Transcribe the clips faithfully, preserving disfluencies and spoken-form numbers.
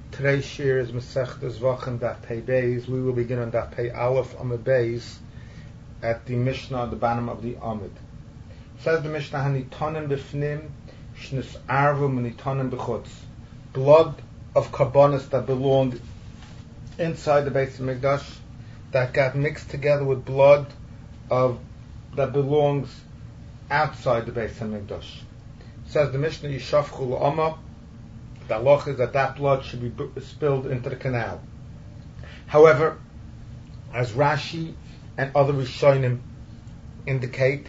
Today's shir is Masechtas Vachem Daf Pei Beis. We will begin on Daf Pei Aleph Amud Beis at the Mishnah at the bottom of the Amud. Says the Mishnah, Hanitonim b'fnim shnis arvum hanitonim b'chutz. Blood of karbonis that belonged inside the Beis Hamikdash that got mixed together with blood of that belongs outside the Beis Hamikdash. Says the Mishnah, Yishafchu l'Ama. The halach is that that blood should be b- spilled into the canal. However, as Rashi and other Rishonim indicate,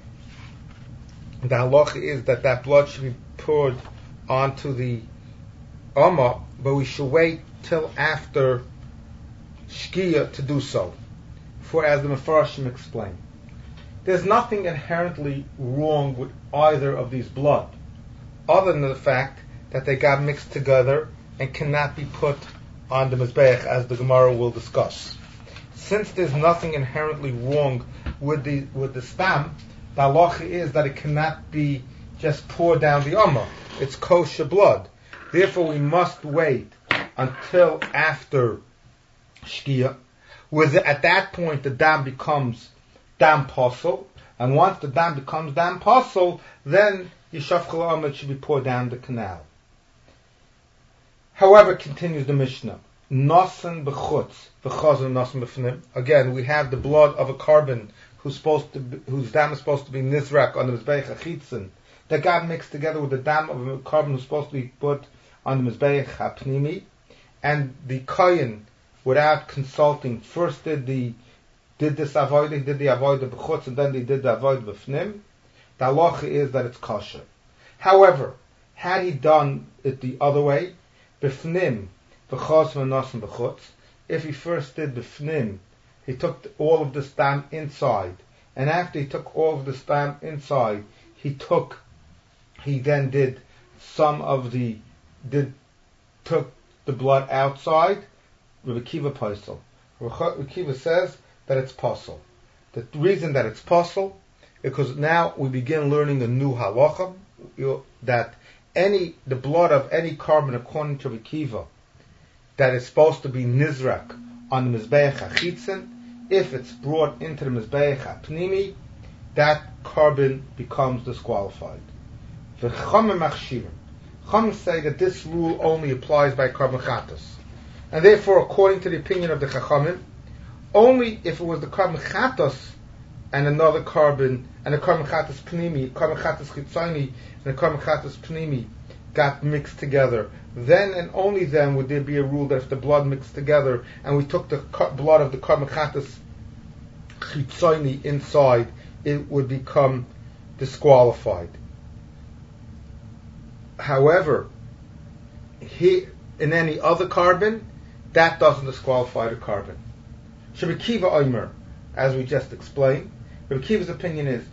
the halach is that that blood should be poured onto the Amma, but we should wait till after Shkia to do so. For as the Mefarshim explain, there's nothing inherently wrong with either of these blood, other than the fact that they got mixed together and cannot be put on the Mizbeach, as the Gemara will discuss. Since there's nothing inherently wrong with the with the stam, the halacha is that it cannot be just poured down the Amma. It's kosher blood. Therefore, we must wait until after Shkia. With at that point, the dam becomes dam posel, and once the dam becomes dam posel, then Yishaf Chol Amma should be poured down the canal. However, continues the Mishnah, Nosen b'chutz, v'chazon nosen b'fnim. Again, we have the blood of a carbon who's supposed to be, whose dam is supposed to be nizrak on the mizbeach hachitzin, that got mixed together with the dam of a carbon who's supposed to be put on the mizbeach hapnimi, and the kohen, without consulting, first did the did this avoid, he did the avoid b'chutz, and then they did the avoid b'fnim. The halacha is that it's kosher. However, had he done it the other way, b'fnim, v'chaz v'nosen b'chutz, if he first did b'fnim, he took all of the stam inside, and after he took all of the stam inside, he took, he then did some of the, did, took the blood outside, Rabbi Kiva posel. Rabbi Kiva says that it's posel. The reason that it's posel, because now we begin learning a new halacha, that any the blood of any carbon, according to Rabbi Kiva, that is supposed to be nizrak on the mizbeach hachitzin, if it's brought into the mizbeach hapnimi, that carbon becomes disqualified. The Chachamim machshirim. Chachamim say that this rule only applies by carbon chatas, and therefore, according to the opinion of the Chachamim, only if it was the carbon chatas and another carbon, and a carbon chatas pnimi, carbon chatas chitzoni, and a carbon chatas pnimi got mixed together, then and only then would there be a rule that if the blood mixed together and we took the blood of the carbon chatas chitzoni inside, it would become disqualified. However, he, in any other carbon, that doesn't disqualify the carbon. Rabbi Kiva Omer, as we just explained, Rabbi Kiva's opinion is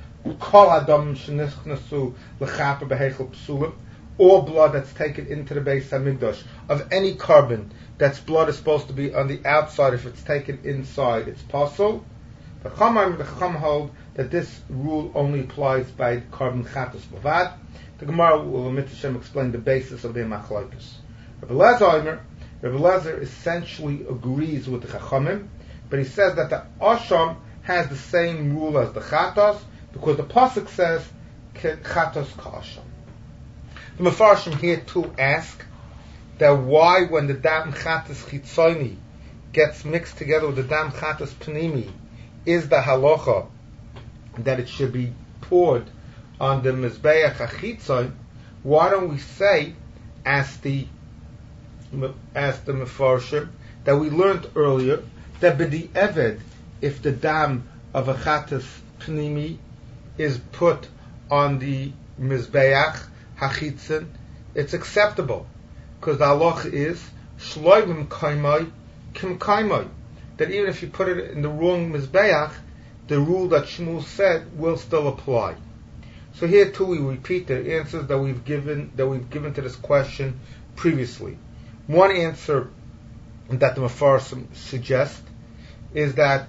all blood that's taken into the Beis Hamikdash of any carbon, that's blood is supposed to be on the outside. If it's taken inside, it's possible. The Chacham hold that this rule only applies by carbon chatas bavad. The Gemara will omit Hashem explain the basis of their machlokes. Rabbi Lezer Omer, Rabbi Lezer essentially agrees with the Chachamim, but he says that the Asham has the same rule as the Chatos, because the Pasuk says, Chatos ka'asham. The Mefarshim here too ask that why when the Dam Chatos Chitzoni gets mixed together with the Dam Chatos Pnimi, is the halacha that it should be poured on the Mizbeach HaChitzon. Why don't we say, as the, as the Mefarshim, that we learned earlier, that b'di eved, if the dam of a chatas pnimi is put on the mizbeach hachitzin, it's acceptable, because the halacha is shloimim kaimai kim kaimai, that even if you put it in the wrong mizbeach, the rule that Shmuel said will still apply. So here too we repeat the answers that we've given that we've given to this question previously. One answer that the Mefarshim suggest is that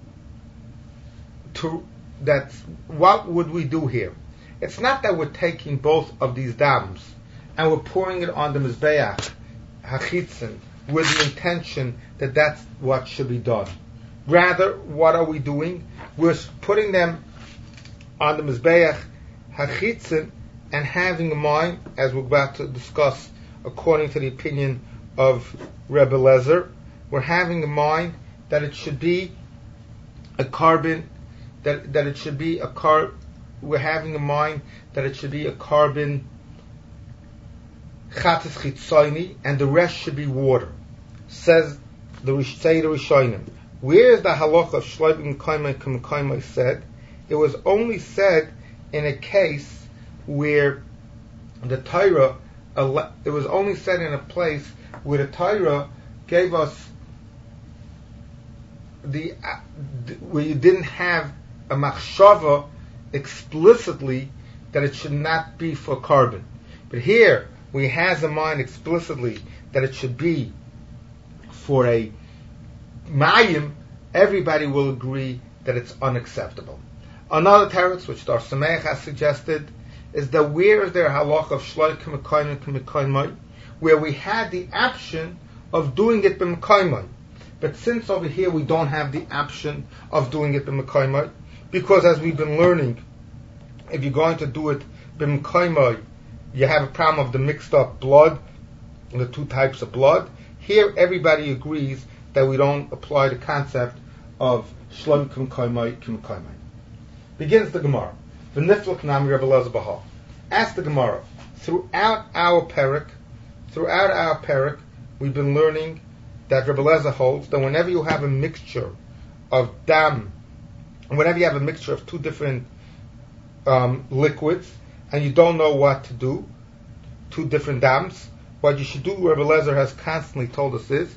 to that what would we do here? It's not that we're taking both of these dams and we're pouring it on the mizbeach hachitzin with the intention that that's what should be done. Rather, what are we doing? We're putting them on the Mizbeach hachitzin and having in mind, as we're about to discuss, according to the opinion of Rebbe Lezer, we're having in mind that it should be a carbon, that that it should be a car. We're having in mind that it should be a carbon chatas chitzoni, and the rest should be water. Says the say the Rishonim. Where is the halacha of shleibim kaimai kaimai said? It was only said in a case where the Torah. It was only said in a place where the Torah gave us the where you didn't have a machshava explicitly that it should not be for carbon. But here, where he has in mind explicitly that it should be for a mayim, everybody will agree that it's unacceptable. Another teretz, which Dar Sameach has suggested, is that where is there a halach of shloi k'mekayim k'mekayim, where we had the option of doing it b'mekayim. But since over here we don't have the option of doing it b'mekayim, because as we've been learning, if you're going to do it b'mekayim, you have a problem of the mixed up blood, the two types of blood. Here everybody agrees that we don't apply the concept of shloi k'mekayim k'mekayim. Begins the Gemara. V'nifluk nami Rebbe Lezer Bahal. Ask the Gemara. Throughout our parak, throughout our parak, we've been learning that Rebbe Lezer holds that whenever you have a mixture of dam, whenever you have a mixture of two different um, liquids, and you don't know what to do, two different dams, what you should do, Rebbe Lezer has constantly told us is,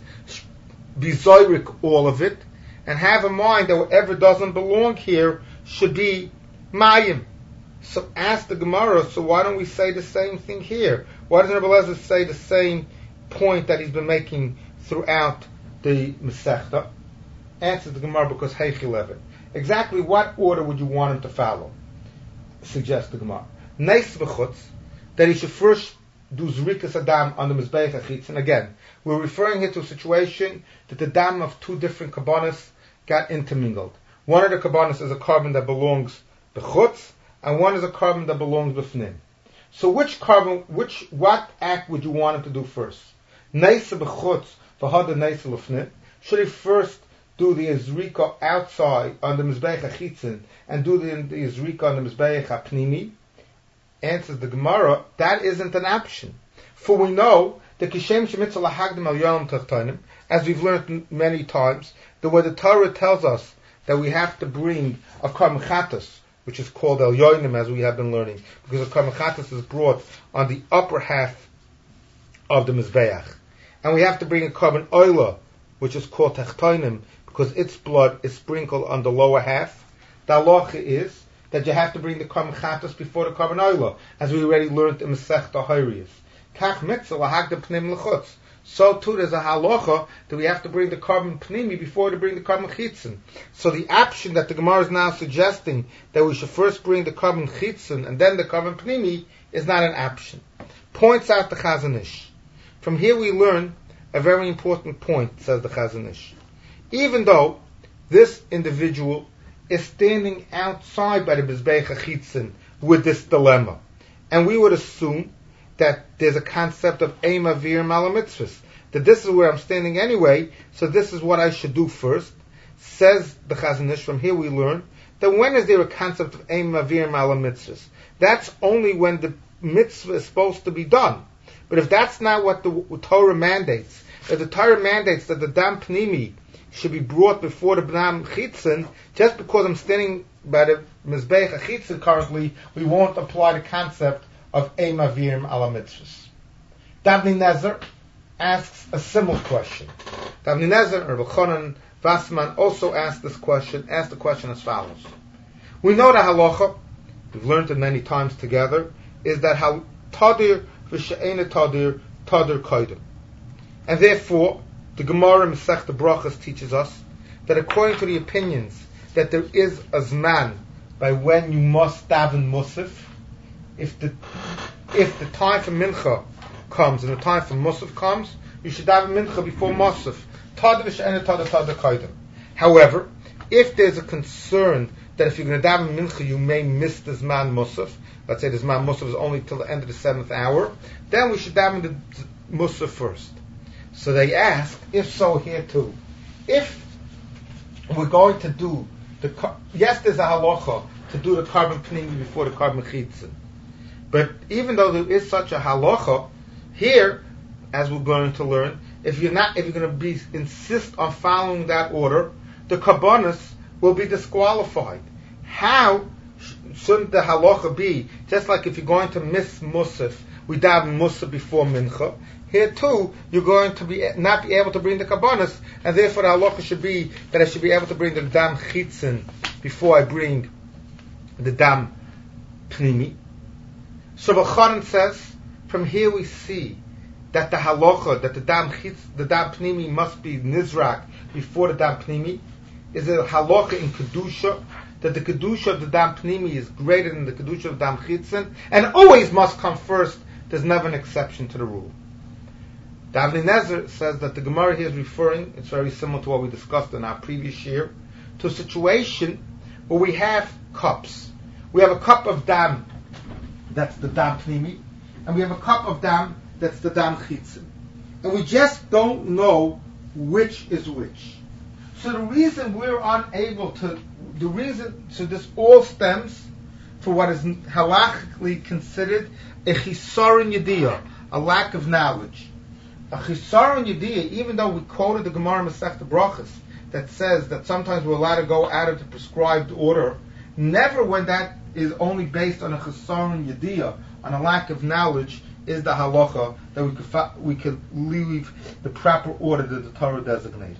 be zoyrik all of it, and have in mind that whatever doesn't belong here should be mayim. So ask the Gemara, so why don't we say the same thing here? Why doesn't Rebbe Lezer say the same point that he's been making throughout the Masechta? Answers the Gemara, because Heichi Levin. Exactly what order would you want him to follow? Suggests the Gemara. Neis v'chutz, that he should first do Zrikas Adam on the Mizbeach HaChitz. And again, we're referring here to a situation that the dam of two different kabbanas got intermingled. One of the kabbanas is a carbon that belongs b'chutz, and one is a carbon that belongs b'fnim. So which carbon, which, what act would you want him to do first? Neisa b'chutz v'hada neisa l'fnim. Should he first do the Izrika outside on the Mizbeach HaChitzin and do the, the Izrika on the Mizbeach HaPnimi? Answers the Gemara, that isn't an option. For we know that Kishem Shemitzah Lahagdim Al Yom Tachtanim, as we've learned many times, that where the Torah tells us that we have to bring a Karm Chatas, which is called El Yoinim, as we have been learning, because the Karm Chatas is brought on the upper half of the Mizbeach. And we have to bring a Karban Oila, which is called Tachtoinim, because its blood is sprinkled on the lower half. The halacha is that you have to bring the Karban Chatas before the Karban Oila, as we already learned in Masechta Hayriyos. Kach mitzvah lahagdim pnim l'chutz. So too there's a halacha that we have to bring the carbon pnimi before to bring the carbon chitzin. So the option that the Gemara is now suggesting that we should first bring the carbon chitzin and then the carbon pnimi is not an option. Points out the Chazon Ish. From here we learn a very important point, says the Chazon Ish. Even though this individual is standing outside by the Mizbeach HaChitzin with this dilemma, and we would assume that there's a concept of Eim Avir Malamitzvahs, that this is where I'm standing anyway, so this is what I should do first. Says the Chazon Ish, from here we learn that when is there a concept of Eim Avir Malamitzvahs? That's only when the mitzvah is supposed to be done. But if that's not what the Torah mandates, if the Torah mandates that the Dam Pnimi should be brought before the Dam Chitzin, just because I'm standing by the Mizbeach HaChitzin currently, we won't apply the concept of Eim Avirim ala mitzvahs. Davni Nezer asks a similar question. Davni Nezer, or Elchanan Vassman, also asked this question, asked the question as follows. We know the halacha, we've learned it many times together, is that how tadir v'she'ena tadir, tadir koidem. And therefore, the Gemara Masechta Brachas teaches us that according to the opinions that there is a zman by when you must daven musaf, if the if the time for mincha comes and the time for musaf comes, you should daven mincha before Mosif. Tada v'she'ena tada tada kaidem. However, if there's a concern that if you're going to daven mincha, you may miss the Zman Musaf. Let's say the Zman Musaf is only till the end of the seventh hour. Then we should daven the Musaf first. So they ask, if so here too. If we're going to do the, yes, there's a halacha to do the carbon pnimi before the carbon chitzin. But even though there is such a halacha, here, as we're going to learn, if you're not, if you're going to be insist on following that order, the karbonos will be disqualified. How shouldn't the halacha be? Just like if you're going to miss musaf, we daven musaf before mincha. Here too, you're going to be not be able to bring the karbonos, and therefore the halacha should be that I should be able to bring the dam chitzin before I bring the dam pnimi. So B'chanan says, from here we see that the halacha, that the dam chitz, the dam pnimi must be nizrak before the dam pnimi, is a halacha in kedusha, that the kedusha of the dam pnimi is greater than the kedusha of the dam chitzin, and always must come first. There's never an exception to the rule. The Avnei Nezer says that the Gemara here is referring, it's very similar to what we discussed in our previous year, to a situation where we have cups. We have a cup of dam, that's the dam pnimi, and we have a cup of dam, that's the dam chitzin. And we just don't know which is which. So the reason we're unable to, the reason, so this all stems for what is halachically considered a chisaron yediyah, a lack of knowledge. A chisaron yediyah, even though we quoted the Gemara Masechta Brachos that says that sometimes we're allowed to go out of the prescribed order, never when that is only based on a chisaron yediyah, on a lack of knowledge, is the halacha that we could fa- we could leave the proper order that the Torah designated.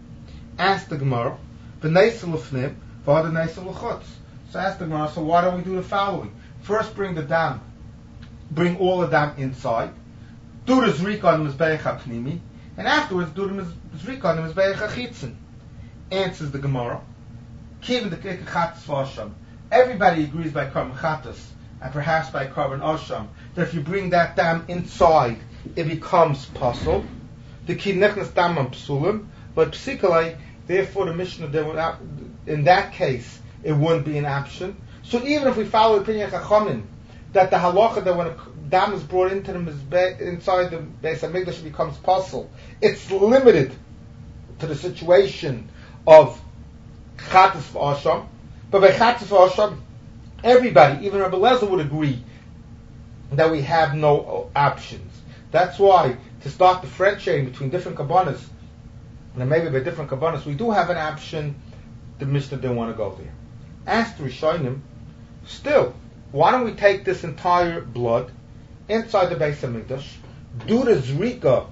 Ask the Gemara, v'neisel l'fnim, v'hada neisel l'chutz. So ask the Gemara, so why don't we do the following? First bring the dam, bring all the dam inside, do the zrika on the mizbeach ha'pnimi, and afterwards do the zrika on the mizbeach ha'chitzin. Answers the Gemara, kivin the kikachatz v'asham. Everybody agrees by carbon chatas, and perhaps by carbon asham, that if you bring that dam inside, it becomes pasul. The ki nechnas damam psulim, but psikalei, therefore the Mishnah, in that case, it wouldn't be an option. So even if we follow the opinion of Chachamim, that the halacha that when a dam is brought into the mizbeh, inside the Beis Hamikdash, it becomes pasul, it's limited to the situation of chatas v'asham. But by chatas v'asham, everybody, even Rabbi Lezer, would agree that we have no options. That's why, to start differentiating between different kabbanas, and maybe by different kabbanas, we do have an option. The Mishnah didn't want to go there. Ask the Rishonim, still, why don't we take this entire blood inside the Beis Hamikdash, do the zrika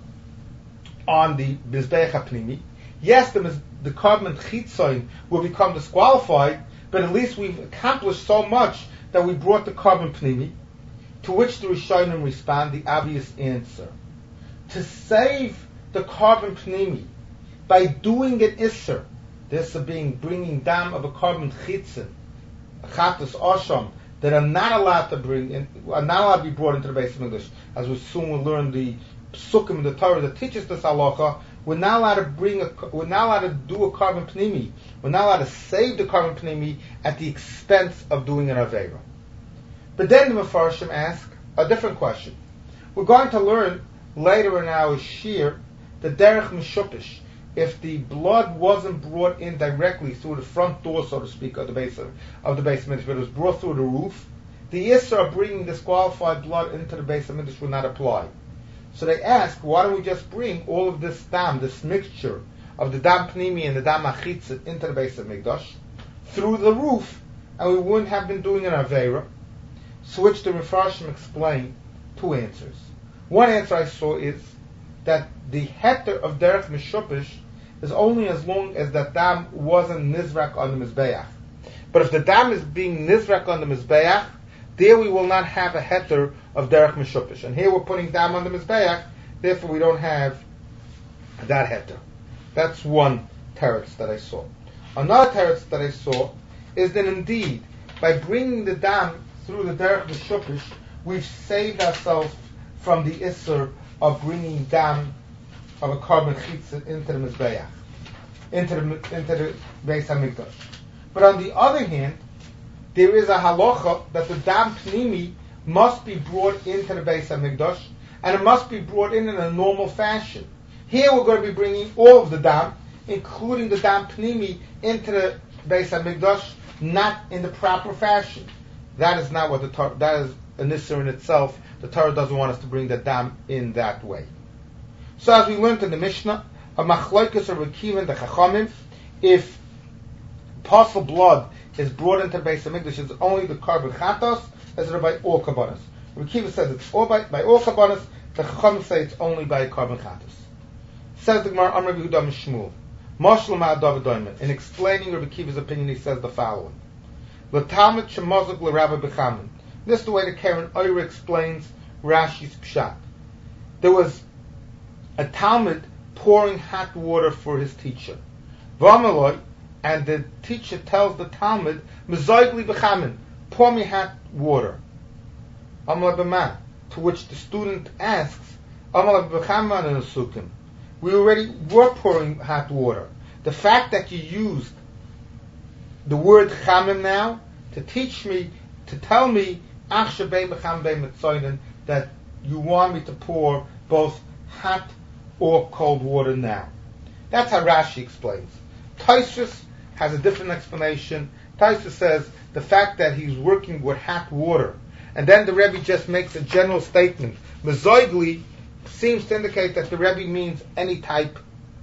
on the Mizbeach HaPnimi? Yes, the, the carbon chitzon will become disqualified, but at least we've accomplished so much that we brought the carbon pnimi. To which the Rishonim respond the obvious answer: to save the carbon pnimi by doing an isser, this being bringing dam of a carbon chitzin, a chatas asham, that are not allowed to bring in, are not allowed to be brought into the Beis Hamikdash, as we soon will learn the psukim in the Torah that teaches this halacha. We're not allowed to bring a, we're not allowed to do a carbon pnimi. We're not allowed to save the carbon pnimi at the expense of doing an avera. But then the Mefarshim ask a different question. We're going to learn later in our shir the derech mishupish. If the blood wasn't brought in directly through the front door, so to speak, of the base of, of the Beis Hamikdash, but it was brought through the roof, the issur of bringing disqualified blood into the Beis Hamikdash would not apply. So they ask, why don't we just bring all of this dam, this mixture of the dam pnimi and the dam achitzit into the Beis Hamikdash through the roof, and we wouldn't have been doing an avera? So which the Mefarshim explain two answers. One answer I saw is that the heter of derech mishupish is only as long as that dam wasn't nizrak on the mizbeach. But if the dam is being nizrak on the mizbeach, there we will not have a heter of derech mishupish. And here we're putting dam on the mizbeach, therefore we don't have that heter. That's one teretz that I saw. Another teretz that I saw is that indeed, by bringing the dam through the derech mishupish, we've saved ourselves from the issur of bringing dam of a carbon chitzah into the Mizbeach, into the, into the Beis HaMikdash. But on the other hand, there is a halacha that the dam pnimi must be brought into the Beis HaMikdash, and it must be brought in in a normal fashion. Here we're going to be bringing all of the dam, including the dam pnimi, into the Beis HaMikdash, not in the proper fashion. That is not what the Torah, that is an issur in itself. The Torah doesn't want us to bring the dam in that way. So as we learned in the Mishnah, a machloikus or Rekiva and the Chachamim, if possible blood is brought into Beis HaMikdash, it's only the carbon chatos, as it by all kabbanas. Rekiva says it's all by, by all kabbanas, the Chachamim say it's only by carbon chatos. Says the Gemara, Amr Yehuda Mishmuel, Moshel Ma'adav Doimen. In explaining Rabbi Kiva's opinion, he says the following: L'talmid shemozog l'Rabbi B'chamin. This is the way the Karen Oyer explains Rashi's pshat. There was a Talmud pouring hot water for his teacher. V'amaloi, and the teacher tells the Talmud, Mezoigli b'chamin, pour me hot water. Amalai b'man, to which the student asks, Amalai b'chaman and asukim. We already were pouring hot water. The fact that you used the word chamim now to teach me, to tell me, ach shebei b'cham bei mitzoinen, that you want me to pour both hot or cold water now. That's how Rashi explains. Tosfos has a different explanation. Tosfos says the fact that he's working with hot water, and then the Rebbe just makes a general statement. Mezoigli seems to indicate that the Rebbe means any type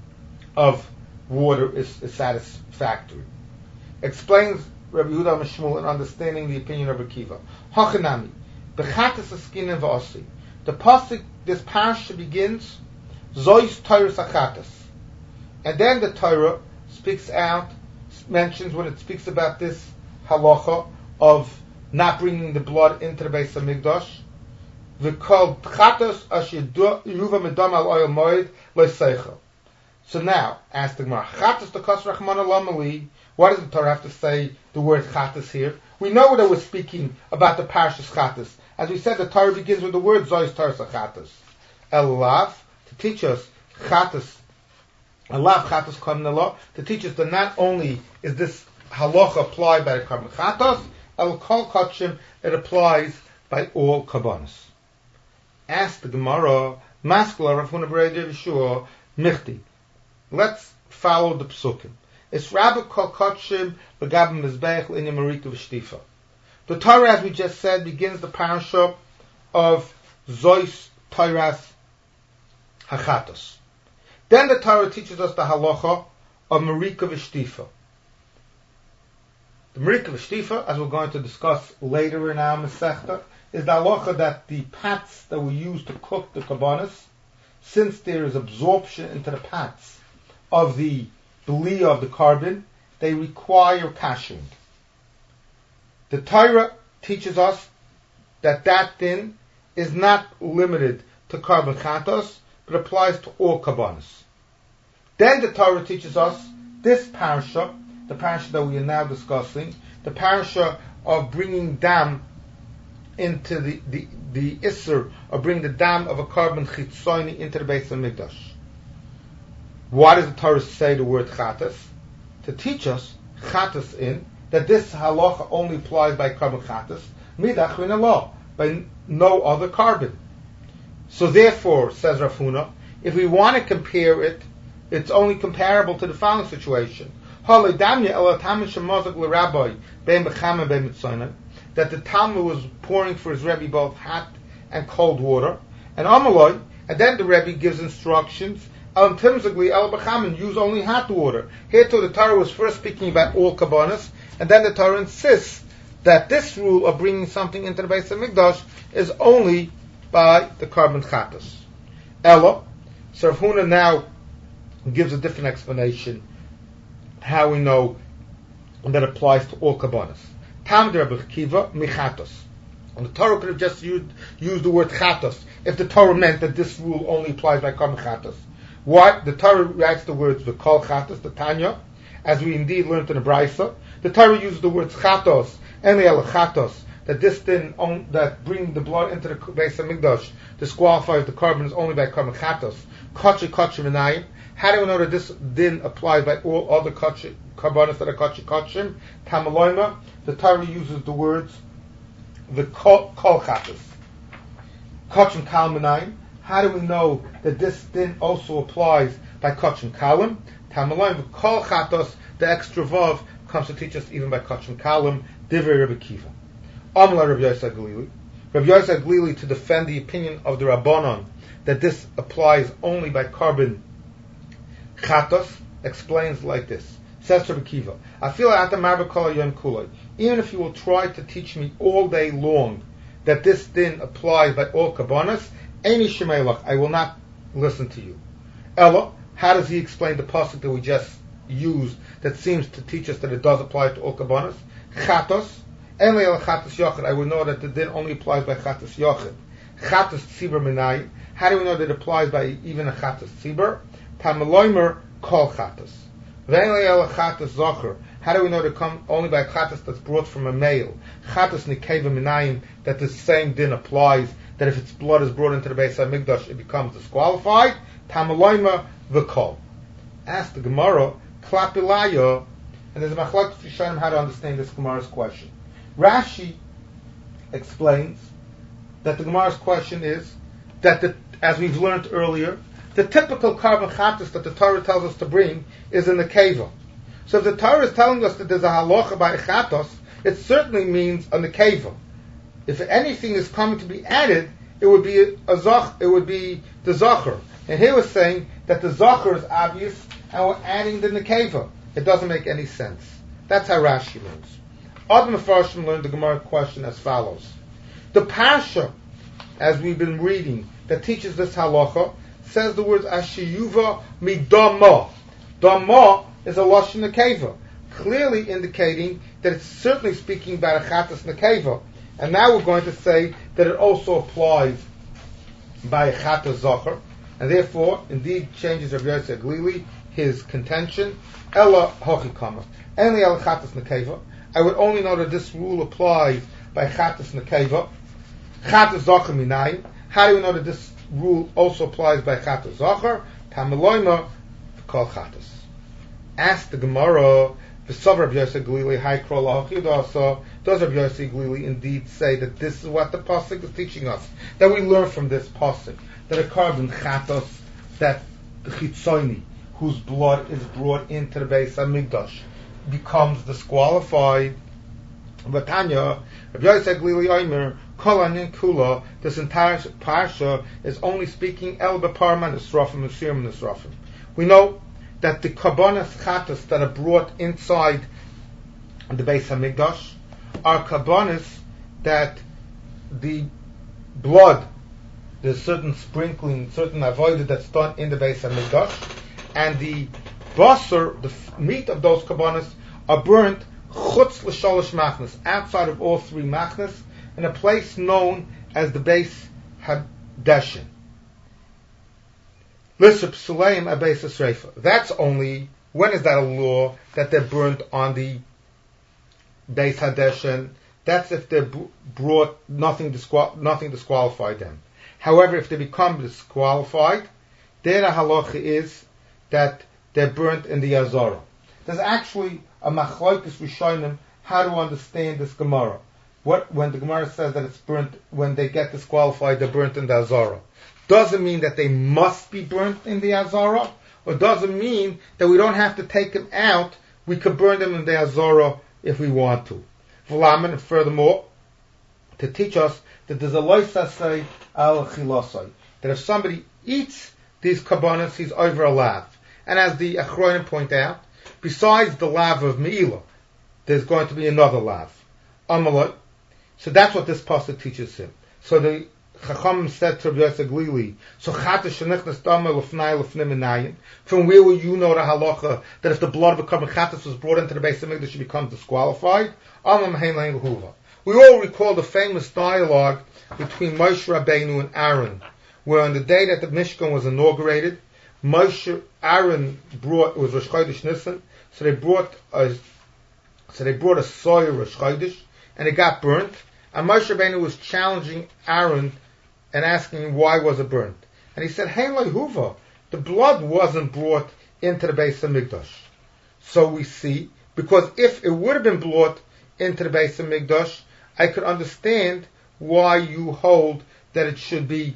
of water is, is satisfactory. Explains Rabbi Yehuda Mishmuel in understanding the opinion of Akiva. Hachanami, b'chatas askinen v'osi. The pasuk, this parasha begins, Zois Torah Sachatas. And then the Torah speaks out, mentions when it speaks about this halacha of not bringing the blood into the Beis HaMikdash, v'kol chatos asher yuva medam al oil moed le'seichel. So now, ask the Gemara, chatos t'kos rachmana lamali, why does the Torah have to say the word chatos here? We know that we're speaking about the parashas chatos. As we said, the Torah begins with the word Zois Torah Sachatas. Elav, to teach us chatas, Elav chatas kam nela, to teach us that not only is this halacha applied by the carbon chatas, el kol kachim, it applies by all kabbanos. Ask the Gemara, Maskula Rav Huna B'Rei Yeshua Michti. Let's follow the psukim. It's Rabbi kol kachim l'gab mizbeach l'inyan marika v'shtifa. The Torah, as we just said, begins the parasha of Zois Torah Hachatos. Then the Torah teaches us the halacha of Marika V'Shtifa. The Marika V'Shtifa, as we're going to discuss later in our Masechta, is the halacha that the pots that we use to cook the kabbanis, since there is absorption into the pots of the belia of the carbon, they require kashing. The Torah teaches us that that din is not limited to carbon chatos, but applies to all kabbanis. Then the Torah teaches us this parasha, the parasha that we are now discussing, the parasha of bringing dam into the, the, the issur, of bringing the dam of a carbon chitzoni into the Beis HaMikdash. Why does the Torah say the word chatas? To teach us chatas in, that this halacha only applies by carbon chatas, midach min Allah, by no other carbon. So therefore, says Rav Huna, if we want to compare it, it's only comparable to the following situation. That the Talmud was pouring for his Rebbe both hot and cold water, and Amaloi, and then the Rebbe gives instructions, use only hot water. Here too the Torah was first speaking about all kabbanis, and then the Torah insists that this rule of bringing something into the Beis HaMikdash is only by the carbon chatas. Ella, so Rav Huna now gives a different explanation how we know that applies to all kabbanis. Tam Rabbi Akiva michatos. And the Torah could have just used, used the word chatos if the Torah meant that this rule only applies by carbon chatos. What? The Torah writes the words v'kol chatos, the Tanya, as we indeed learned in the Brisa. The Torah uses the words chatos, eni el chatos, that this din on, that bringing the blood into the Beis Hamikdash disqualifies the carbon is only by carbon chatos. Kachi kachi minayim. How do we know that this din applies by all other kachi carbonates that are kachi kachim? Tamaloima. The Torah uses the words the kol chatos. Kachim kal minayim. How do we know that this din also applies by kachim kalim? Tamaloima kol chatos. The extra vav comes to teach us even by kachim kalim. Divrei Rabbi Kiva. Amla Rabbi Yosef Glili. Rabbi Yosef Glili to defend the opinion of the Rabbanon that this applies only by carbon chatos explains like this. Says Rabbi Kiva, I feel at the Marbakala Yom Kulai. Even if you will try to teach me all day long that this din applies by all kabbanas, Eini Shemelach, I will not listen to you. Ella, how does he explain the pasuk that we just used that seems to teach us that it does apply to all kabbanas? Chatos. I would know that the din only applies by chatas yochid. Chatas tzibur minai. How do we know that it applies by even a chatas tzibur? Tamaloimer kol chatas. Chatas zocher. How do we know that it comes only by chatas that's brought from a male? Chatas nikeva minayim. That the same din applies. That if its blood is brought into the Beis Hamikdash, it becomes disqualified. Tamaloimer v'kol. Ask the Gemara klapilayo, and there's a machlokes rishonim how to understand this Gemara's question. Rashi explains that the Gemara's question is that, the, as we've learned earlier, the typical carbon chatos that the Torah tells us to bring is in the keva. So if the Torah is telling us that there's a halacha by chatos, it certainly means on the keva. If anything is coming to be added, it would be a, a zach, it would be the zacher. And here we're saying that the zacher is obvious, and we're adding the nekeva. It doesn't make any sense. That's how Rashi learns. Other Mefarshim learned the Gemara question as follows. The Pasha, as we've been reading, that teaches this halacha, says the words Ashiyuva midama. Dama is a lashon nekeva, clearly indicating that it's certainly speaking about a chatas nekeva. And now we're going to say that it also applies by a chatas zacher, and therefore, indeed, changes Rabbi Yosef Glili his contention. Ella hochikama. Only al chatas nekeva. I would only know that this rule applies by chatas nekeva. Chatas zacher minayim. How do we know that this rule also applies by chatas zacher? Tamiloima kol chatas. Ask the Gemara. V'sav Rabbi Yosef Glili hay kro lahachidasa. Does Rabbi Yosef Glili indeed say that this is what the pasuk is teaching us? That we learn from this pasuk that a carbon chatos, that the chitzoni, whose blood is brought into the Beis Hamikdash, becomes disqualified. But Tanya, Rabbi Yosef Glili Omer, Kol Anin Kula, this entire parsha is only speaking El Beparman Nisrafim, Nesirim Nisrafim. We know that the karbonas chatos that are brought inside the Beis Hamikdash are karbonas that the blood, there's certain sprinkling, certain avoided that's done in the Beis Hamikdash, and the basar, the f- meat of those karbonas, are burnt chutz l'shalosh machnas, outside of all three machnas, in a place known as the Beis Hadeshin. L'shep suleim a Beis Hasreifa. That's only, when is that a law that they're burnt on the Beis Hadeshin? That's if they're b- brought, nothing, disqual- nothing disqualified them. However, if they become disqualified, then the halacha is that they're burnt in the Azara. There's actually a machlokes rishonim how to understand this Gemara. What, when the Gemara says that it's burnt, when they get disqualified, they're burnt in the Azara. Does it mean that they must be burnt in the Azara? Or does it mean that we don't have to take them out, we could burn them in the Azara if we want to? And furthermore, to teach us that there's a loisasei al chilasai, that if somebody eats these karbonos, he's over a lav. And as the Achronim point out, besides the lav of Me'ilah, there's going to be another lav. Amalot. So that's what this pasuk teaches him. So the Chacham said to Rabbi Yosef Glili, so chatas shenichnas dama lefnai lefnim inayim. From where will you know the halacha that if the blood of a carbon chatas was brought into the Beis Hamikdash, she becomes disqualified? Amam hein lein lehuva. We all recall the famous dialogue between Moshe Rabbeinu and Aaron, where on the day that the Mishkan was inaugurated, Moshe, Aaron brought, it was Rosh Chodesh Nisan, so they brought a, so they brought a soy Rosh Chodesh, and it got burnt, and Moshe Rabbeinu was challenging Aaron and asking him why was it burnt. And he said, Hein lehuva, the blood wasn't brought into the Beis Hamikdash. So we see, because if it would have been brought into the Beis Hamikdash, I could understand why you hold that it should be,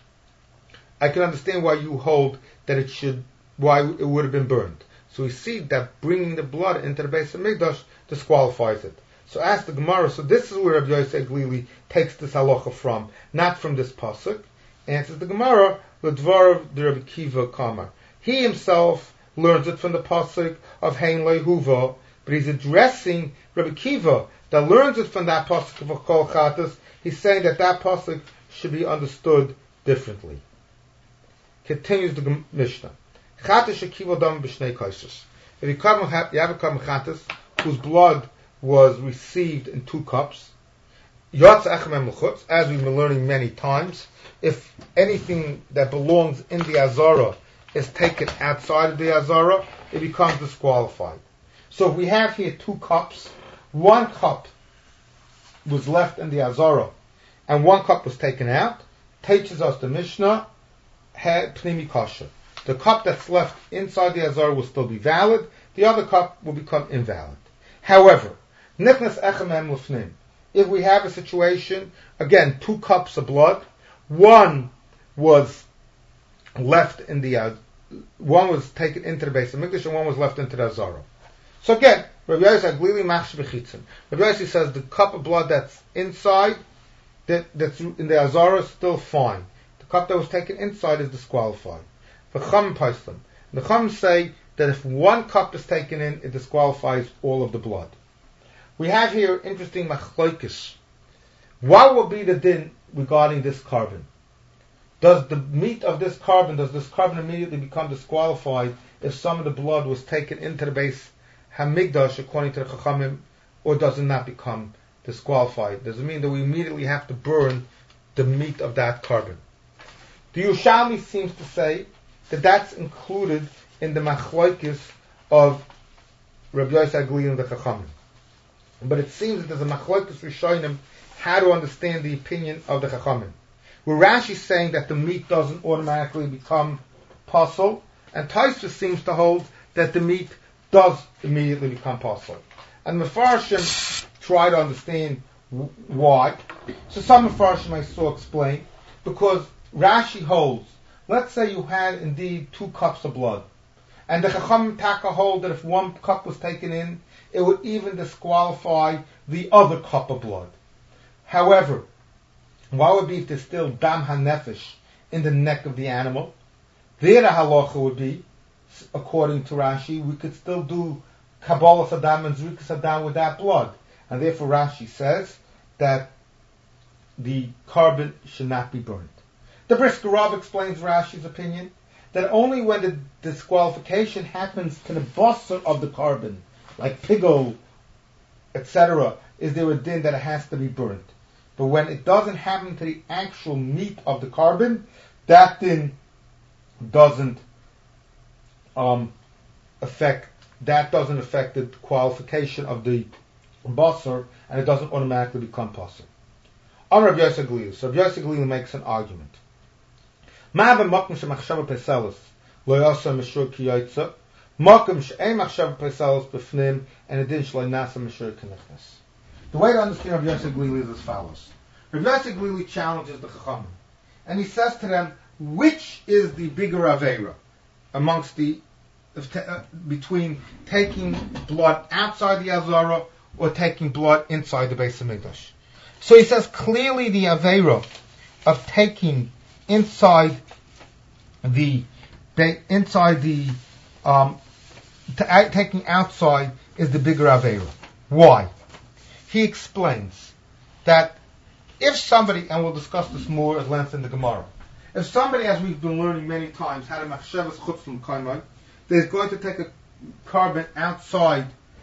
I can understand why you hold that it should, why it would have been burned. So we see that bringing the blood into the Beis Hamikdash disqualifies it. So ask the Gemara, so this is where Rabbi Yosef Glili takes this halacha from, not from this pasuk. Answers the Gemara, L'dvarav de Rabbi Kiva Kamar. He himself learns it from the pasuk of Hein Lehuva, but he's addressing Rabbi Kiva that learns it from that pasuk of Kol Chatas. He's saying that that pasuk should be understood differently. Continues the Mishnah. Chatas shekiva dam b'shnei koshes. If you have a carbon chatas whose blood was received in two cups, yotz echem l'chutz, as we've been learning many times, if anything that belongs in the azara is taken outside of the azara, it becomes disqualified. So if we have here two cups, one cup was left in the azara, and one cup was taken out, teaches us the Mishnah, had pnimi kosher. The cup that's left inside the azara will still be valid, the other cup will become invalid. However, nichnas echem em lefnim, if we have a situation, again, two cups of blood, one was left in the, uh, one was taken into the Beis Hamikdash and one was left into the azara. So again, Rabbi Yosef Glili machsh b'chitzon. Rabbi Yosef says the cup of blood that's inside, that, that's in the azara is still fine. The cup that was taken inside is disqualified. The Chum Paislim. The Chum say that if one cup is taken in, it disqualifies all of the blood. We have here interesting machlokes. What will be the din regarding this carbon? Does the meat of this carbon, does this carbon immediately become disqualified if some of the blood was taken into the Beis Hamikdash according to the Chachamim, or does it not become disqualified? Does it mean that we immediately have to burn the meat of that carbon? The Yerushalmi seems to say that that's included in the machlokes of Rabbi Yosef Glili and the Chachamim. But it seems that there's a machlokes rishonim how to understand the opinion of the Chachamim. Where Rashi is saying that the meat doesn't automatically become pasul, and Tosfos seems to hold that the meat does immediately become pasul. And Mefarshim try to understand w- why. So some Mefarshim I saw explain, because Rashi holds, let's say you had indeed two cups of blood, and the Chacham Taka hold that if one cup was taken in, it would even disqualify the other cup of blood. However, what would be if there's still dam hanefesh in the neck of the animal? There the halacha would be, according to Rashi, we could still do Kabbalah Saddam and Zrika Saddam with that blood. And therefore Rashi says that the carbon should not be burnt. The Brisker Rav explains Rashi's opinion that only when the disqualification happens to the basar of the carbon, like pigol, et cetera, is there a din that it has to be burnt. But when it doesn't happen to the actual meat of the carbon, that din doesn't um, affect that doesn't affect the qualification of the basar, and it doesn't automatically become pasur. On Rabbi Yosef Glili, so Rabbi Yosef Glili makes an argument. Ma'av makom shemachshava pesalos lo yasa mishur kiyotza makom she'en machshava pesalos b'fnim and adin shlo nasa mishur k'nichnas. The way to understand Rabbi Yosef Glili is as follows. Rabbi Yosef Glili challenges the Chachamim, and he says to them, which is the bigger aveira amongst the uh, between taking blood outside the azara or taking blood inside the Beis Hamikdash? So he says clearly the aveira of taking inside the inside the um, t- taking outside is the bigger aveira. Why? He explains that if somebody, and we'll discuss this more at length in the Gemara, if somebody, as we've been learning many times, had a machshavas chutz from kaimai, they're going to take a carbon outside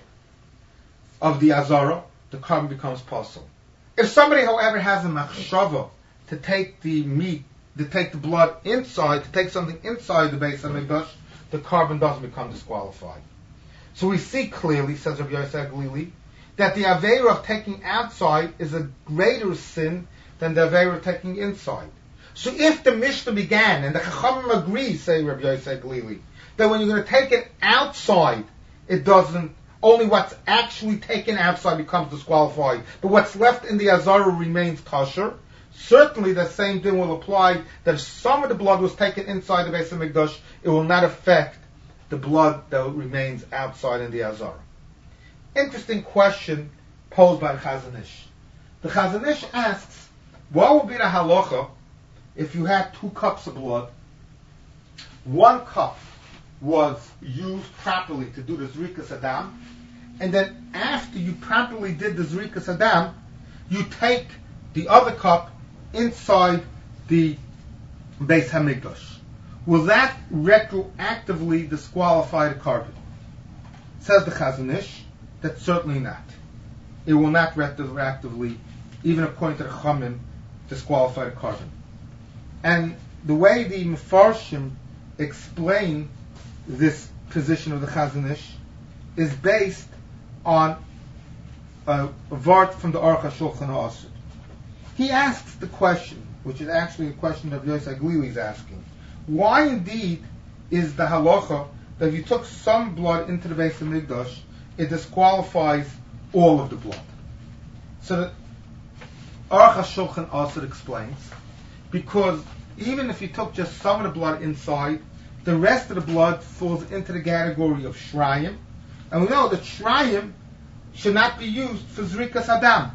of the azara, the carbon becomes pasul. If somebody, however, has a machshava to take the meat, to take the blood inside, to take something inside the Beis Hamikdash, the carbon doesn't become disqualified. So we see clearly, says Rabbi Yosef Glili, that the Aveira of taking outside is a greater sin than the Aveira of taking inside. So if the Mishnah began, and the Chachamim agree, say Rabbi Yosef Glili, that when you're going to take it outside, it doesn't, only what's actually taken outside becomes disqualified, but what's left in the Azara remains kosher. Certainly the same thing will apply, that if some of the blood was taken inside the Beis HaMikdash, it will not affect the blood that remains outside in the Azara. Interesting question posed by Chazon Ish. The Chazon Ish asks, what would be the halacha if you had two cups of blood? One cup was used properly to do the Zrikas Adam, and then after you properly did the Zrikas Adam, you take the other cup inside the Beis HaMikdash. Will that retroactively disqualify the carbon? Says the Chazon Ish, that certainly not. It will not retroactively, even according to the Chachamim, disqualify the carbon. And the way the Mefarshim explain this position of the Chazon Ish is based on a, a vart from the Aruch HaShulchan HaAsur. He asks the question, which is actually a question that Yosef Glili is asking, why indeed is the halacha that if you took some blood into the Beis HaMikdash, it disqualifies all of the blood? So the Aruch HaShulchan HaAsur explains, because even if you took just some of the blood inside, the rest of the blood falls into the category of shrayim, and we know that shrayim should not be used for Zrikas Adam.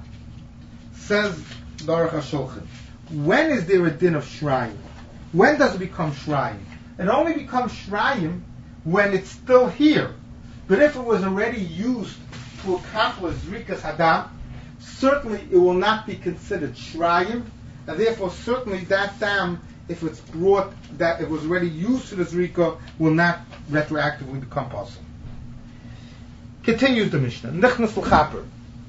Says the Aruch HaShulchan, when is there a din of shrayim? When does it become shrayim? It only becomes shrayim when it's still here. But if it was already used to accomplish Zrikas Adam, certainly it will not be considered shrayim, and therefore certainly that dam, if it's brought, that it was already used to the Zrika, will not retroactively become possible. Continues the Mishnah. Nichnas l'chaper.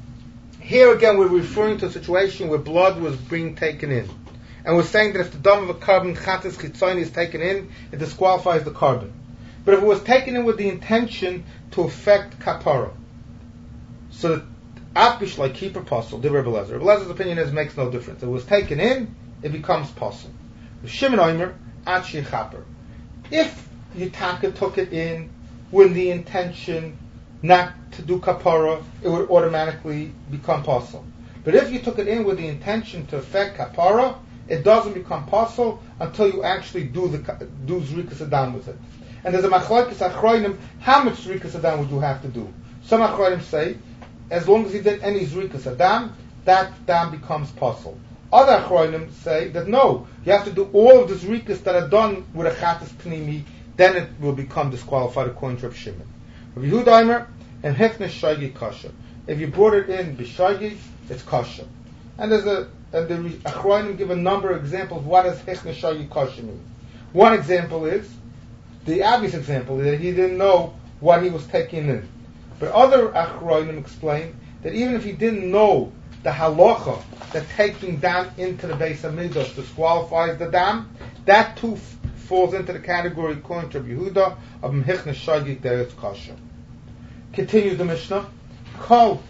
Here again we're referring to a situation where blood was being taken in. And we're saying that if the dam of a carbon chatas chitzoni is taken in, it disqualifies the carbon. But if it was taken in with the intention to affect kapara, so that Apish like keeper possible, the Rebbe Lezer. Rebbe Lezer's opinion is it makes no difference. If it was taken in, it becomes possible. Shimon Omer, Achi Chaper. If Yitaka took it in with the intention not to do kapara, it would automatically become possible. But if you took it in with the intention to affect kapara, it doesn't become possible until you actually do the do Zrikas Adam with it. And there's a machlokes achronim, how much Zrikas Adam would you have to do? Some achronim say, as long as you did any Zrikas Adam, that dam becomes possible. Other achronim say that no, you have to do all of the Zrikas that are done with a Chatas Pnimi, then it will become disqualified according to Rav Shimon. Rav Yehuda and Hechnes Shagi Kasha. If you brought it in B'Shagi, it's Kasha. And there's a and the achronim give a number of examples. What does Hechnes Shagi Kasha mean? One example is the obvious example that he didn't know what he was taking in. But other achronim explain that even if he didn't know the halacha that taking dam into the Beis HaMikdash disqualifies the dam, that too f- falls into the category according to Yehuda of Mechnes Shagig Deretz Kasha. Continues the Mishnah. Kol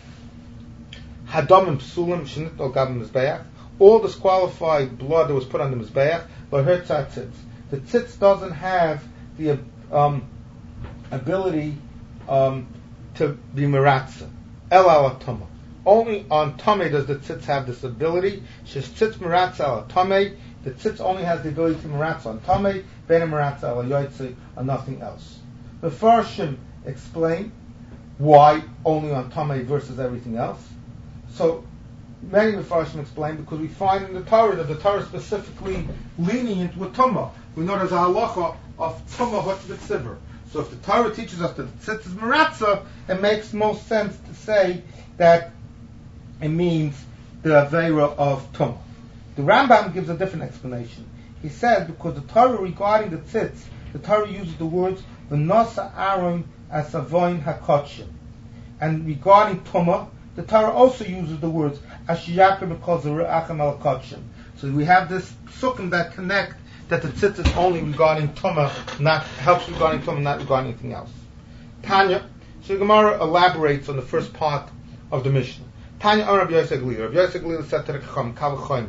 Hadamim Psulim Shenit Al Gabim Mizbeach. All disqualified blood that was put on the Mizbeach, but hurts tzitz. The tzitz doesn't have the um, ability um, to be meratza. El ala tama. Only on tame does the tzitz have this ability. Shes tzitz meratza ala tame. The tzitz only has the ability to meratza on tame. Bena meratza ala yoytze, on nothing else. The Farshim explain why only on tame versus everything else. So many Mefarshim explain because we find in the Torah that the Torah is specifically lenient with tumah. We know there's a halacha of tumah hot b'tziver. So if the Torah teaches us that the tzitz is meratza, it makes most sense to say that it means the aveira of tumah. The Rambam gives a different explanation. He says because the Torah regarding the tzitz, the Torah uses the words v'nasa aron asavoin hakotshim, and regarding tumah, the Torah also uses the words ashiyakar b'kol zeru'achem al kotshim. So we have this sukkim that connect that the tzitz is only regarding tumah, not helps regarding tumah, not regarding anything else. Tanya, so the Gemara elaborates on the first part of the Mishnah. Tanya on Rabbi Yosef Glili. Rabbi Yosef Glili said to the Chacham, Kal Chayma.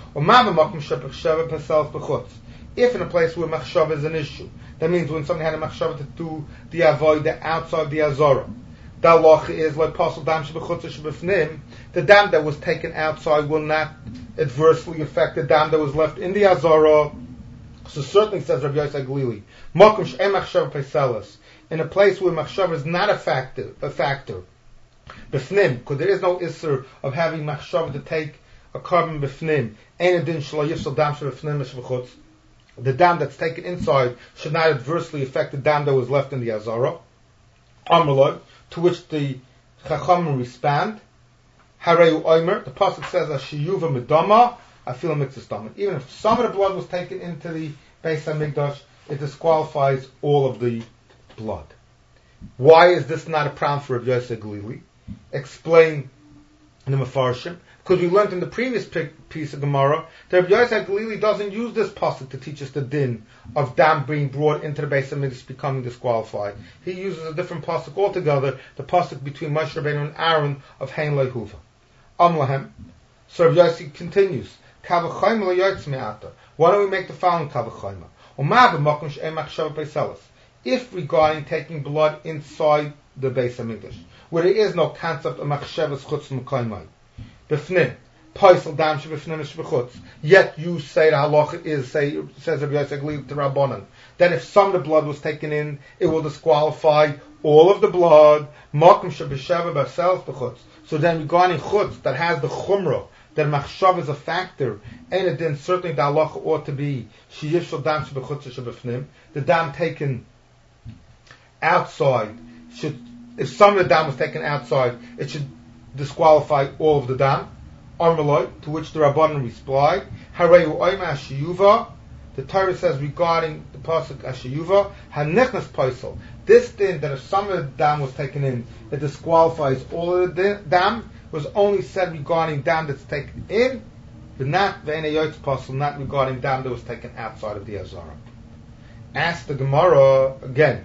If in a place where machshava is an issue, that means when somebody had a machshava to do the avoid the outside the azara, the halacha is like possible dam shebechutz shebefnim. The dam that was taken outside will not adversely affect the dam that was left in the azara. So certainly says Rabbi Yosef Glili, makom she'em machshava peiselas, in a place where machshava is not a factor, a factor, befnim, because there is no isser of having machshava to take a carbon befnim. Ein adin shelo yifsal dam shebefnim shebechutz. The dam that's taken inside should not adversely affect the dam that was left in the azara. Amaloi, to which the Chacham respond, Hareu Oimer, the pasuk says, Ashiyuva medama, I feel a mixed stomach. Even if some of the blood was taken into the Beis HaMikdash, it disqualifies all of the blood. Why is this not a problem for Rabbi Yosef Glili? Explain in the Mefarshim. Because we learned in the previous piece of Gemara that Rabbi Yosef Glili doesn't use this pasuk to teach us the din of dam being brought into the Beis HaMikdash becoming disqualified. He uses a different pasuk altogether, the pasuk between Moshe Rabbeinu and Aaron of Hein Lehuva. Amlahem. So Rabbi Yosef continues. Why don't we make the following kavachayma? If regarding taking blood inside the Beis HaMikdash, where there is no concept of machshavas chutz m'kaymai, b'fnim, paisel dam sheb'fnim sheb'chutz, yet you say the halacha is, say, says Rabbi Yosef Glili to Rabbanan, that if some of the blood was taken in, it will disqualify all of the blood, makom sheb'sheva b'sel b'chutz. So then regarding chutz, that has the chumrah, that machshav is a factor, and then certainly the halacha ought to be sheyishal dam sheb'chutz sheb'fnim, the dam taken outside should, if some of the dam was taken outside, it should disqualify all of the dam. Armaloi, to which the Rabbanan replied, Hareu oima ashiyuva. The Torah says regarding the pasuk ashiyuva, hanechnas paisel. This din that if some of the dam was taken in, it disqualifies all of the dam, was only said regarding dam that's taken in, but not ve'enayotz paisel, not regarding dam that was taken outside of the azara. Ask the Gemara again.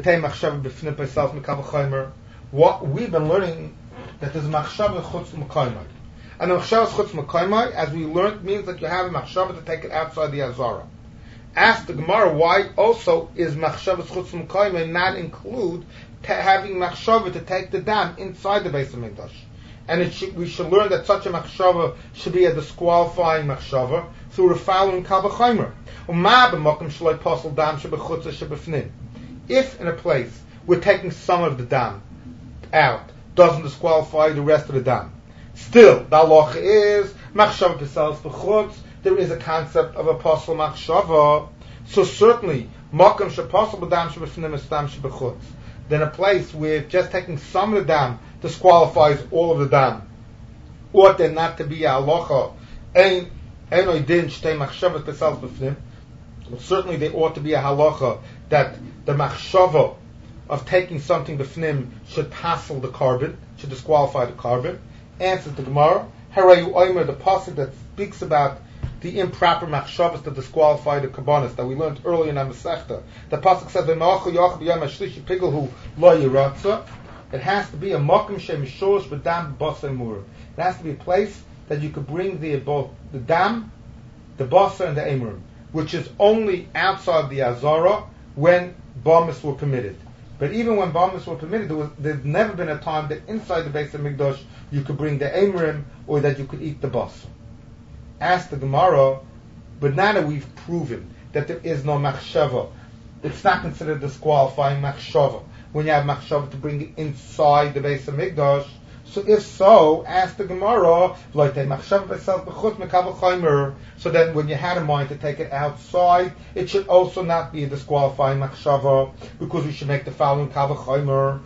What we've been learning, that there's machshava chutz m'kaymai, and the machshava chutz m'kaymai, as we learned, means that you have a machshava to take it outside the azara. Ask the Gemara why also is machshava chutz m'kaymai not include t- having machshava to take the dam inside the Beis HaMikdash, and it should, we should learn that such a machshava should be a disqualifying machshava through the following kavachaymer. Uma b'makom shloi pasel dam shebechutz shebefnim. If in a place we're taking some of the dam out, doesn't disqualify the rest of the dam. Still, the halacha is machshava b'selas b'chutz. There is a concept of a pasel machshava. So certainly, makom shepasel b'dam shebefnim es dam shebechutz. Then a place where just taking some of the dam disqualifies all of the dam, ought there not to be a halacha? Ein ein oidin shtei machshava b'selas b'fnim. Well, certainly there ought to be a halacha that the machshava of taking something b'fnim should passel the carbon, should disqualify the carbon. Answers the Gemara, Harayu Oimer, the pasuk that speaks about the improper machshavas that disqualify the kabbanis that we learned earlier in our Masechta. The pasuk says, it has to be a makom shemishosh b'dam b'basar mur. It has to be a place that you could bring the both the dam, the basar, and the emurim, which is only outside the azara when bamis were permitted. But even when bamis were permitted, there was, there's never been a time that inside the Beis HaMikdash you could bring the emurim or that you could eat the basar. Ask the Gemara, but now that we've proven that there is no machshava, it's not considered disqualifying machshava when you have machshava to bring it inside the Beis HaMikdash. So if so, ask the Gemara, so then when you had a mind to take it outside, it should also not be a disqualifying machshava, because we should make the following kavachaymer.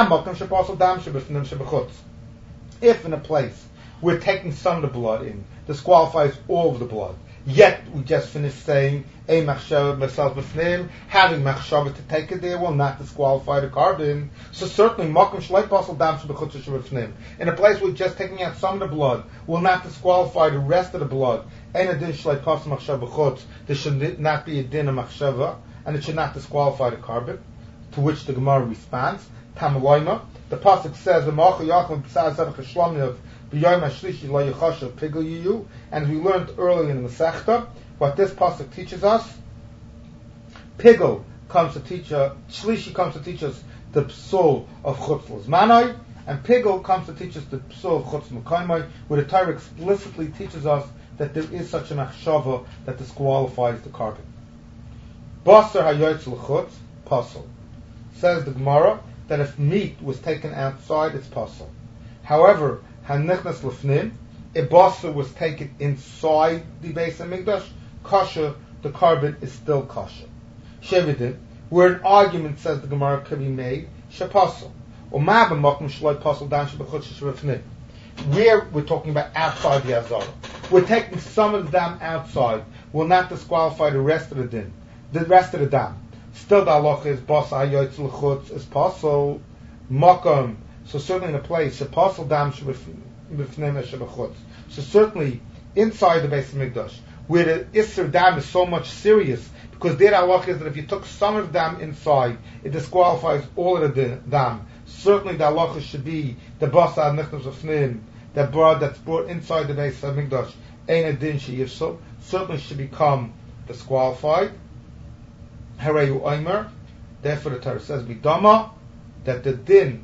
If in a place we're taking some of the blood in, disqualifies all of the blood, yet we just finished saying a machshava b'sal b'fnim, having machshava to take it there will not disqualify the carbon. So certainly makom shloi pasel dam shebechutz shebefnim, in a place where just taking out some of the blood will not disqualify the rest of the blood. Ein adin shloi pasel machshava b'chutz, there should not be a din of machshava, and it should not disqualify the carbon. To which the Gemara responds, Tamaloima. The pasuk says, "V'macha yachim b'tzad zevach hashlomiv b'yom hashlishi lo yichashav pigul yiyu." And as we learned earlier in the Masechta, what this pasuk teaches us, pigul comes to teach us, shlishi comes to teach us the psul of chutz l'zmanai, and pigul comes to teach us the psul of chutz l'kaimai, where the Torah explicitly teaches us that there is such a machshava that disqualifies the carbon. Basar hayotz l'chutz pasul. Says the Gemara that if meat was taken outside, it's pasul. However, hanichnas lefnim, if basar was taken inside the Beis Hamikdash, kosher, the carbon is still kosher. Shevidin, where an argument, says the Gemara, can be made, shepasul. Where we're talking about outside the Azara. We're taking some of the dam outside, will not disqualify the rest of the din, the rest of the dam. Still the halacha is bas hayotz l'chutz is pasul makom. So certainly in a place, shepasul dam shebefnim shebechutz. So certainly inside the Beis Hamikdash, where the Isser dam is so much serious, because there the halacha is that if you took some of the dam inside, it disqualifies all of the dam. Certainly the halacha should be the basa nichnas lefnim, that blood that's brought inside the Beis Hamikdash, ein adin sheyifsul, certainly should become disqualified. Harayu Omer, therefore the Torah says bidama, that the din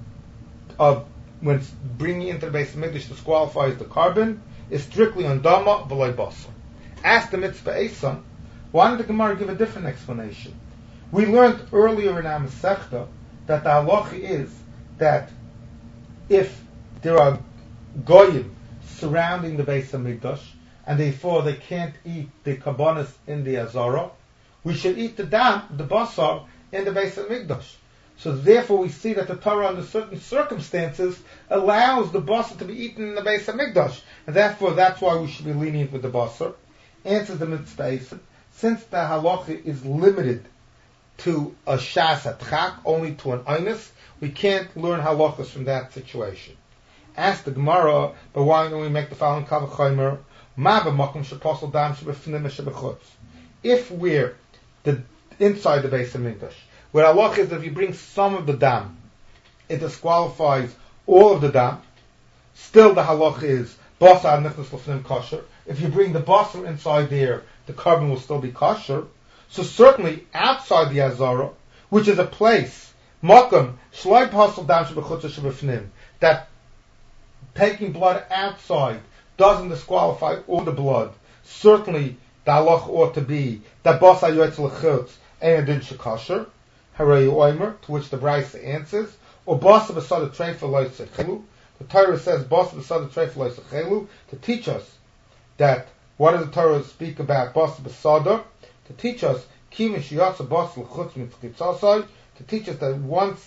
of when bringing into the Beis Hamikdash disqualifies the carbon is strictly on dama v'loy basar. Ask the mitzvah Esam, why did the Gemara give a different explanation? We learned earlier in our Masechta that the halacha is that if there are goyim surrounding the Beis Hamikdash and therefore they can't eat the kabbanis in the Azara, we should eat the dam, the basar, in the Beis Hamikdash. So therefore we see that the Torah under certain circumstances allows the basar to be eaten in the Beis Hamikdash, and therefore that's why we should be lenient with the basar. Answers the mitzvah, since the halacha is limited to a shas atchak, only to an einus, we can't learn halachas from that situation. Ask the Gemara, but why don't we make the following kavachomer? Ma b'makom shepasul dam shebefnim shebechutz. If we're the inside the Beis Hamikdash, where halacha is that if you bring some of the dam, it disqualifies all of the dam. Still, the halacha is basar nichnas lefnim kosher. If you bring the basar inside there, the carbon will still be kosher. So certainly outside the Azara, which is a place, makom shloi pasal dam shebechutz shebefnim, that taking blood outside doesn't disqualify all the blood. Certainly the halacha ought to be that bas hayotz l'chutz ein adin shekasher, harayu omer, to which the Brisa answers, or bas b'sad treifa lo yitzchelu. The Torah says bas b'sad treifa lo yitzchelu to teach us that what does the Torah speak about bas b'sad? To teach us kim shiyatsa bas l'chutz mitchitzasai, to teach us that once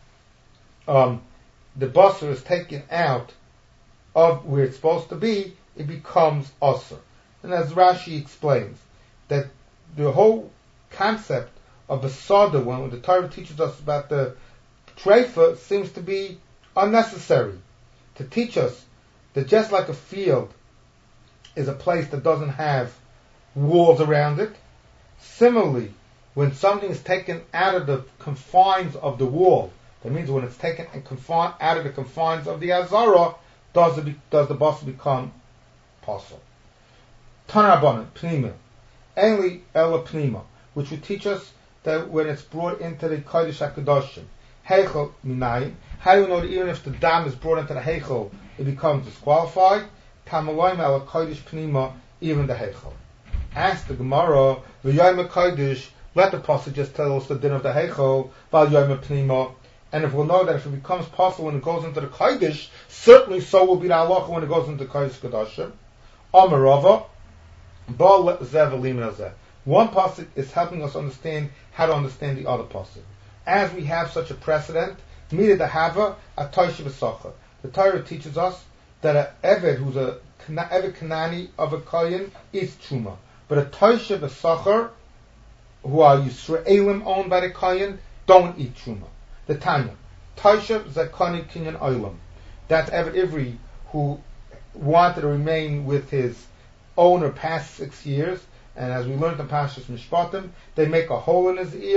um, the basar is taken out of where it's supposed to be, it becomes asr. And as Rashi explains, that the whole concept of basada, when the Torah teaches us about the treifa, seems to be unnecessary. To teach us that just like a field is a place that doesn't have walls around it, similarly, when something is taken out of the confines of the wall, that means when it's taken and confined out of the confines of the Azara, does, it be, does the basar become possible? Tanarabana, Pnima, Eli Ela Pnima, which would teach us that when it's brought into the Kodesh HaKadoshim, Heichel Minayim, how do we know that even if the dam is brought into the Heichel, it becomes disqualified? Tamaloim Ela Kodesh Pnima, even the Heichel. Ask the Gemara, V'yayim Kodesh, let the pasuk just tell us the din of the Heichel, Val Yayim Pnima, and if we'll know that if it becomes possible when it goes into the Kodesh, certainly so will be the halacha when it goes into the Kodesh Kadashim. Amarava, Bal Zevalim Razeh. One pasuk is helping us understand how to understand the other pasuk. As we have such a precedent, Mida Dahava, a Toisha V'Sacha. The Torah teaches us that an Eved, who's a Eved Kanani of a Kohen, eats Truma. But a Toisha V'Sacha, who are Yisraelim owned by the Kohen, don't eat Truma. The Tanya, Toisha Zakani Kinyan Oilam. That's Eved Ivri, who wanted to remain with his owner past six years, and as we learned in Pashas Mishpatim, they make a hole in his ear,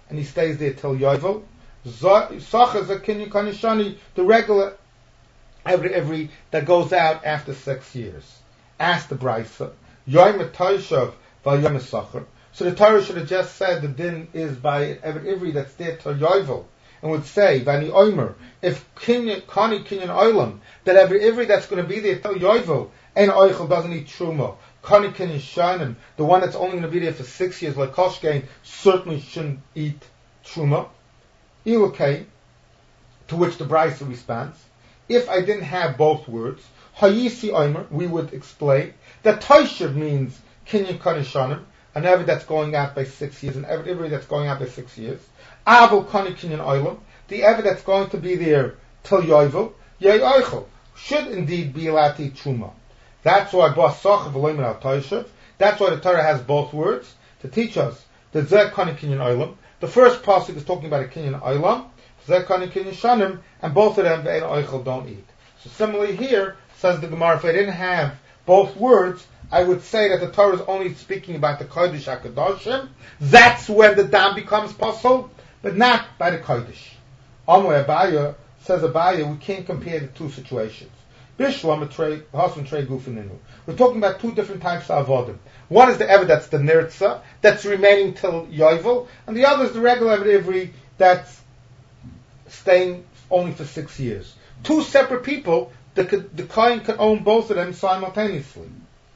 and he stays there till Yovel. Socha is a kinyan kanishani, the regular every every that goes out after six years. Ask the Brisa. Yom Toshav v'Yom Socher. So the Torah should have just said the din is by every every that's there till Yovel, and would say Vani Omer if kinyan kani kinyan oilam that every every that's going to be there till Yovel and oichel doesn't eat truma. Kani kinyan shanim, the one that's only going to be there for six years like Koshkein certainly shouldn't eat truma. Ilukay, to which the Brisa responds, if I didn't have both words, Hayisi Omer, we would explain that Toshav means kinyan kanishanim, an Eved that's going out by six years, an Eved that's going out by six years. Avol kani kinyan oilam, the Eved that's going to be there till Yovel, Yei Oichel, should indeed be allowed to eat truma. That's why Bas Sochav v'Loimer al Toshav. That's why the Torah has both words to teach us that Zeh kani kinyan oilam. The first pasuk is talking about a kinyan oilam, Zeh kani kinyan shanim, and both of them ve'en oichel don't eat. So similarly here, says the Gemara, if I didn't have both words, I would say that the Torah is only speaking about the Kodesh HaKadoshim. That's when the dam becomes possible, but not by the Kodesh. Amor Abaya, says Abaya, we can't compare the two situations. Bishlam, Hasan Trey Gufininu. We're talking about two different types of avodim. One is the Eved that's the Nirtza, that's remaining till Yovel, and the other is the regular Eved Ivri that's staying only for six years. Two separate people, the, the Kohen can own both of them simultaneously.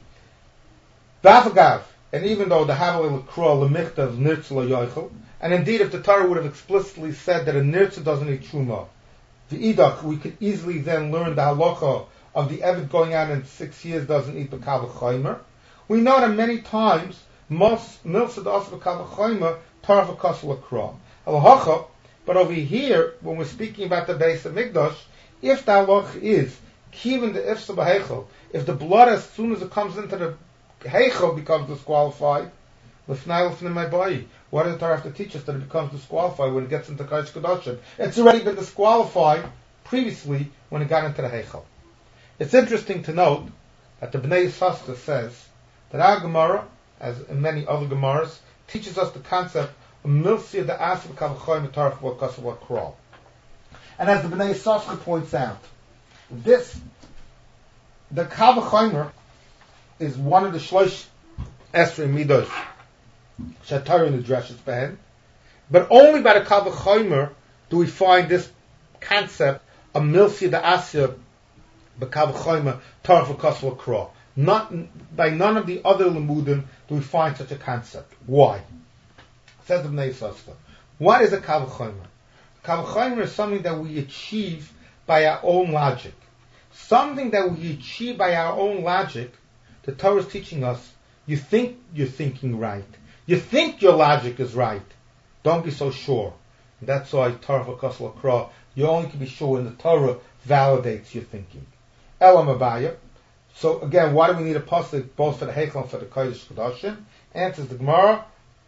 Bavagav, and even though the Havel L'Kro L'Michtav Nirtza L'Yochel, and indeed if the Torah would have explicitly said that a Nirtza doesn't eat Truma, the Idach, we could easily then learn the halacha of the Eved going out in six years doesn't eat B'Kal V'Chomer. We know that many times, Milsa D'As B'Kal V'Chomer, Torah V'Kas L'Kro. Halacha, but over here, when we're speaking about the base of Mikdash, if the halacha is, Kivin the Ifsa B'Heichel, if the blood as soon as it comes into the Heichel becomes disqualified, L'fnai L'fnei my body. Why does the Torah have to teach us that it becomes disqualified when it gets into Kodesh Kodashim? It's already been disqualified previously when it got into the Heichel. It's interesting to note that the Bnei Yissaschar says that our Gemara, as in many other Gemaras, teaches us the concept of Milsia the Asif Kavachoyim Tarach V'Kasav Kral. And as the Bnei Yissaschar points out, this, the Kavachoyim is one of the Shlosh Esrei Midos Shatar in the Dreshus Behen, but only by the Kal V'Chomer do we find this concept of Milsi the Asya B'Kal V'Chomer Tarach V'Kas L'Kra. Not by none of the other Lemudim do we find such a concept. Why? Says the Bnei Yissaschar. What is a Kal V'Chomer? Kal V'Chomer is something that we achieve by our own logic. Something that we achieve by our own logic. The Torah is teaching us, you think you're thinking right. You think your logic is right. Don't be so sure. And that's why Torah V'Kas L'Kra, you only can be sure when the Torah validates your thinking. Elam Abaya. So again, why do we need a pasuk both for the Heichel and for the Kodesh Kodashim? Answers the Gemara.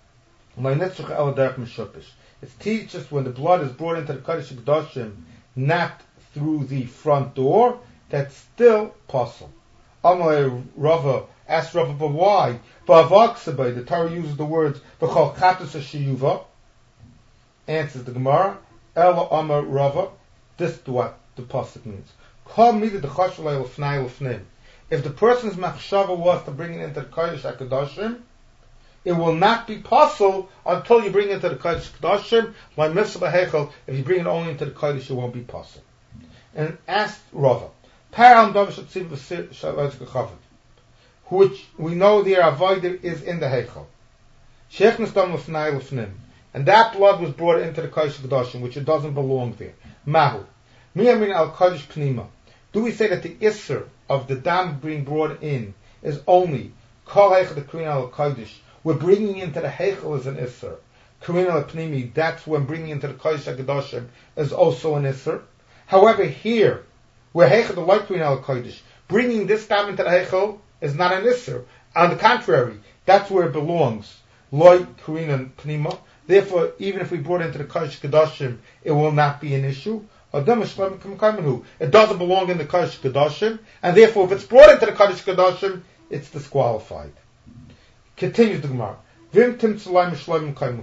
It teaches when the blood is brought into the Kodesh Kodashim, not through the front door, that's still possible. Amalei Rava asked Rava, but why? Ba'avaksabay, the Torah uses the words v'chol chatus ha'shiyuva. Answers the Gemara. Ela Amar Rava. This is what the pasuk means. Kol midah dechashalei l'fnai l'fnim. If the person's machshava was to bring it into the Kodesh HaKadoshim, it will not be possible until you bring it into the Kodesh HaKadoshim. Like Mitzvah B'Heichel, if you bring it only into the Kodesh, it won't be possible. And asked Rava, which we know the avoided is in the Heichel. And that blood was brought into the Kodesh HaKadoshim, which it doesn't belong there. Mahu. al Kodesh Pnima. Do we say that the Isser of the dam being brought in is only Kol Heichel the Karina al Kodesh? We're bringing into the Heichel as an Isser. Karina al Pnimi, that's when bringing into the Kodesh HaKadoshim is also an Isser. However, here, where Heichel the Light Karina al Kodesh, bringing this dam into the Heichel is not an Isser. On the contrary, that's where it belongs. Loy, Karina, Pnima. Therefore, even if we brought it into the Kodesh Kodashim, it will not be an issue. It doesn't belong in the Kodesh Kodashim, and therefore, if it's brought into the Kodesh Kodashim, it's disqualified. Continues the Gemara. In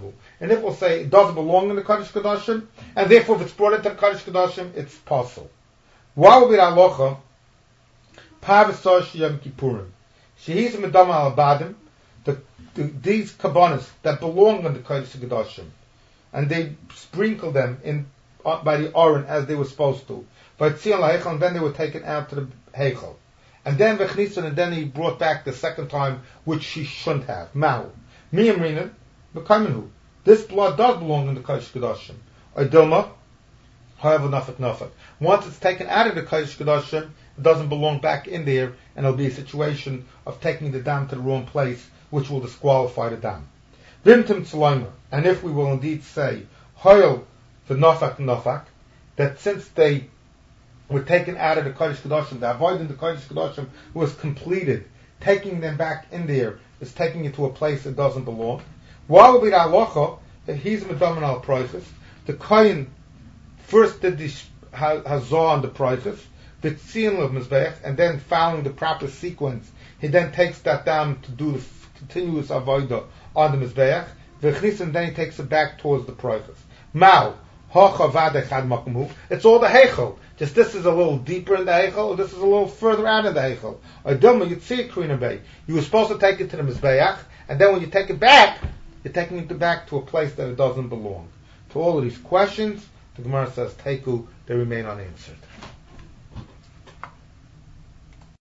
and if we'll say it doesn't belong in the Kodesh Kodashim, and therefore if it's brought into the Kodesh Kodashim, it's possible. Why would be the halacha? Pavasosh Yom Kippurim. Shehis Medama al Badim, the these kabbanas that belong in the Kodesh Kodashim, and they sprinkle them in uh, by the Aron as they were supposed to. By Tzion LaHeichel, and then they were taken out to the Heichel. And then Vechnitzon, and then he brought back the second time, which he shouldn't have. Mao. Miyamrina, Mekaymenhu. This blood does belong in the Kodesh Kodashim. Oidilma, however, nafak nafak. Once it's taken out of the Kodesh Kodashim, it doesn't belong back in there, and it'll be a situation of taking the dam to the wrong place, which will disqualify the dam. Vimtim Tzaloimer. And if we will indeed say, Hoil the nafak nafak, that since they were taken out of the Kodesh Kodashim, the avoiding the Kodesh Kodashim was completed, taking them back in there is taking it to a place that doesn't belong. Why would be the halacha that he's medaman al prices? The kohen first did the hazah on the prices, the tzion of mizbeach, and then following the proper sequence, he then takes that down to do the f- continuous avodah on the mizbeach. V'chnis, and then he takes it back towards the prices. Mao hacha v'adei chad makumu. It's all the heichel. Just this is a little deeper in the heichel, or this is a little further out in the heichel. Oidilma, you'd see it krina bay. You were supposed to take it to the mizbeach, and then when you take it back, you're taking it back to a place that it doesn't belong. To all of these questions, the Gemara says, Teku, they remain unanswered.